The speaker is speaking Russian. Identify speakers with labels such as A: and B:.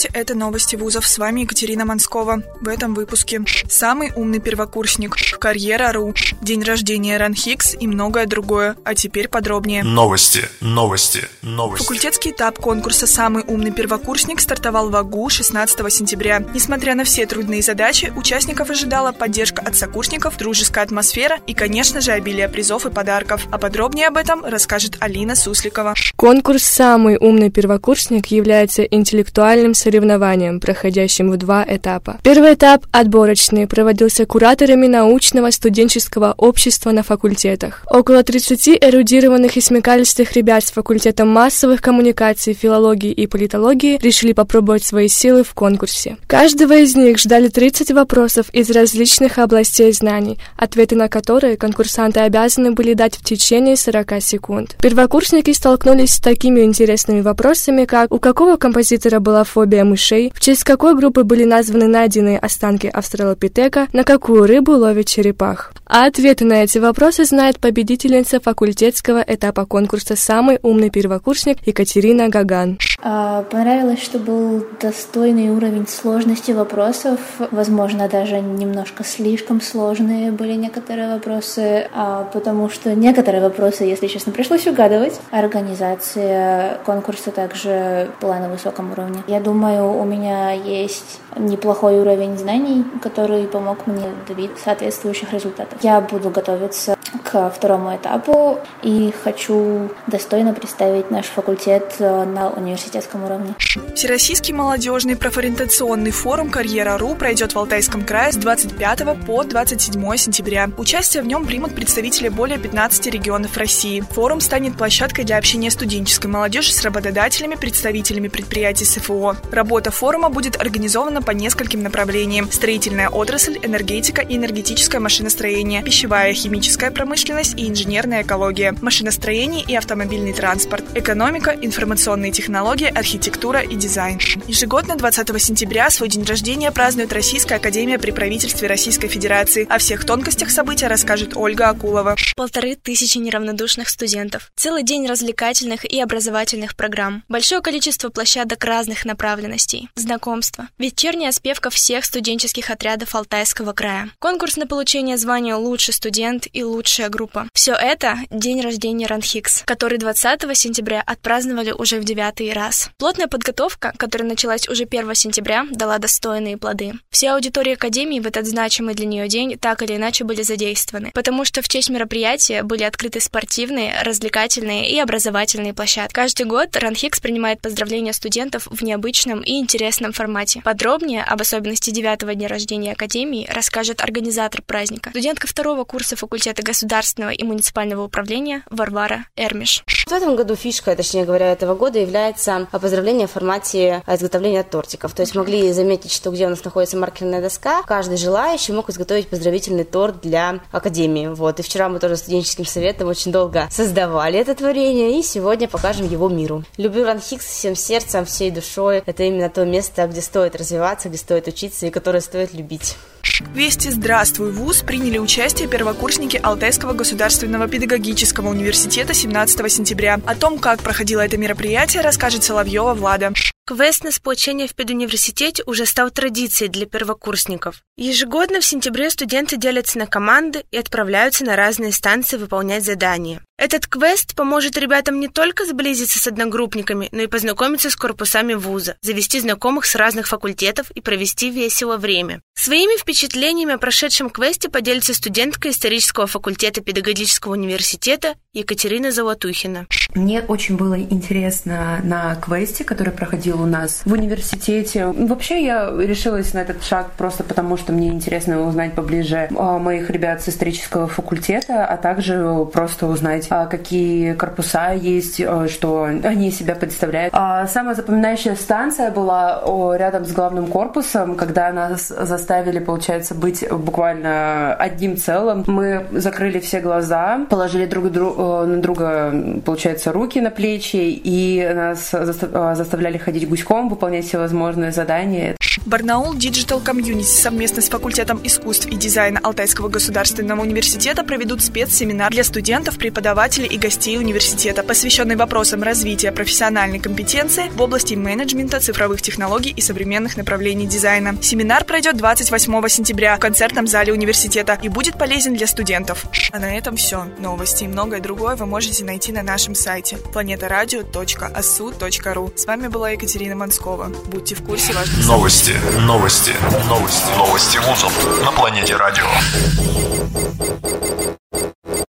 A: это новости вузов. С вами Екатерина Манскова. В этом выпуске. Самый умный первокурсник, Карьера.ру, день рождения РАНХИКС и многое другое. А теперь подробнее.
B: Новости.
A: Факультетский этап конкурса «Самый умный первокурсник» стартовал в АГУ 16 сентября. Несмотря на все трудные задачи, участников ожидала поддержка от сокурсников, дружеская атмосфера и, конечно же, обилие призов и подарков. А подробнее об этом расскажет Алина Сусликова.
C: Конкурс «Самый умный первокурсник» является интеллектуальным соревнованием, проходящим в два этапа. Первый этап, отборочный, проводился кураторами научного студенческого общества на факультетах. Около 30 эрудированных и смекалистых ребят с факультета массовых коммуникаций, филологии и политологии решили попробовать свои силы в конкурсе. Каждого из них ждали 30 вопросов из различных областей знаний, ответы на которые конкурсанты обязаны были дать в течение 40 секунд. Первокурсники столкнулись с такими интересными вопросами, как: у какого композитора была фобия мышей, в честь какой группы были названы найденные останки австралопитека, на какую рыбу ловят черепах. А ответы на эти вопросы знает победительница факультетского этапа конкурса «Самый умный первокурсник» Екатерина Гаган.
D: Понравилось, что был достойный уровень сложности вопросов. Возможно, даже немножко слишком сложные были некоторые вопросы, потому что некоторые вопросы, если честно, пришлось угадывать. Организация конкурса также была на высоком уровне. Я думаю, у меня есть неплохой уровень знаний, который помог мне добиться соответствующих результатов. Я буду готовиться к второму этапу и хочу достойно представить наш факультет на университетском уровне.
A: Всероссийский молодежный профориентационный форум «Карьера.ру» пройдет в Алтайском крае с 25 по 27 сентября. Участие в нем примут представители более 15 регионов России. Форум станет площадкой для общения студенческой молодежи с работодателями, представителями предприятий СФО. Работа форума будет организована по нескольким направлениям: строительная отрасль, энергетика и энергетическое машиностроение, пищевая, химическая промышленность и инженерная экология, машиностроение и автомобильный транспорт, экономика, информационные технологии, архитектура и дизайн. Ежегодно 20 сентября свой день рождения празднует Российская академия при правительстве Российской Федерации. О всех тонкостях события расскажет Ольга Акулова.
E: 1500 неравнодушных студентов, целый день развлекательных и образовательных программ, большое количество площадок разных направленностей, знакомства, вечерняя спевка всех студенческих отрядов Алтайского края, конкурс на получение звания «Лучший студент» и «Лучшая группа». Все это – день рождения РАНХИКС, который 20 сентября отпраздновали уже в 9-й раз. Плотная подготовка, которая началась уже 1 сентября, дала достойные плоды. Все аудитории Академии в этот значимый для нее день так или иначе были задействованы, потому что в честь мероприятия были открыты спортивные, развлекательные и образовательные площадки. Каждый год РАНХИКС принимает поздравления студентов в необычном и интересном формате. Подробнее об особенности 9-го дня рождения Академии расскажет организатор праздника, студентка 2-го курса факультета государственного и муниципального управления Варвара Эрмиш.
F: В этом году фишка, точнее говоря, этого года является поздравление в формате изготовления тортиков. То есть могли заметить, что где у нас находится маркерная доска, каждый желающий мог изготовить поздравительный торт для Академии. И вчера мы тоже студенческим советом очень долго создавали это творение, и сегодня покажем его миру. Люблю РАНХИКС всем сердцем, всей душой. Это именно то место, где стоит развиваться, где стоит учиться и которое стоит любить.
A: В квесте «Здравствуй, вуз» приняли участие первокурсники Алтайского государственного педагогического университета 17 сентября. О том, как проходило это мероприятие, расскажет Соловьева Влада.
G: Квест на сплочение в педуниверситете уже стал традицией для первокурсников. Ежегодно в сентябре студенты делятся на команды и отправляются на разные станции выполнять задания. Этот квест поможет ребятам не только сблизиться с одногруппниками, но и познакомиться с корпусами вуза, завести знакомых с разных факультетов и провести весело время. Своими впечатлениями о прошедшем квесте поделится студентка исторического факультета педагогического университета Екатерина Золотухина.
H: Мне очень было интересно на квесте, который проходил у нас в университете. Вообще я решилась на этот шаг просто потому, что мне интересно узнать поближе моих ребят с исторического факультета, а также просто узнать, какие корпуса есть, что они из себя представляют. Самая запоминающая станция была рядом с главным корпусом, когда нас заставили, получается, быть буквально одним целым. Мы закрыли все глаза, положили друг на друга, получается, руки на плечи, и нас заставляли ходить гуськом, выполнять всевозможные задания.
A: Барнаул Digital Community совместно с факультетом искусств и дизайна Алтайского государственного университета проведут спецсеминар для студентов, преподавателей и гостей университета, посвященный вопросам развития профессиональной компетенции в области менеджмента, цифровых технологий и современных направлений дизайна. Семинар пройдет 28 сентября в концертном зале университета и будет полезен для студентов. А на этом все. Новости и многое другое вы можете найти на нашем сайте planetaradio.asu.ru. С вами была Екатерина Манскова. Будьте в курсе важных
B: новости вузов на Планете Радио.